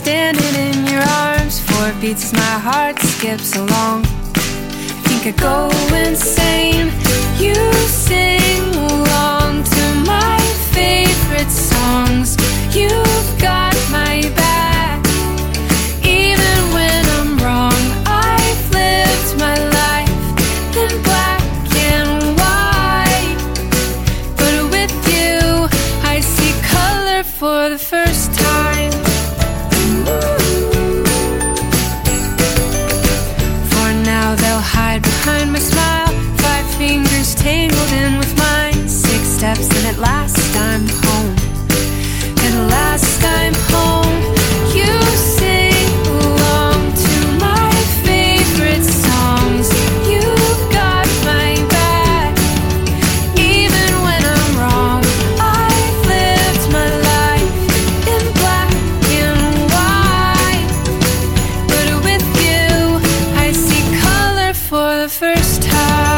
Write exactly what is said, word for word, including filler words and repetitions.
standing in your arms. Four beats as my heart skips along. I think I go insane. You sing along to my favorite songs. You've got my back, even when I'm wrong. I've lived my life in black and white, but with you I see color for the first time. For now they'll hide behind my smile. Five fingers tangled in with mine. Six steps and at last I'm home. And at last I'm home. You sing along to my favorite songs. You've got my back, even when I'm wrong. I've lived my life in black and white, but with you I see color for the first time.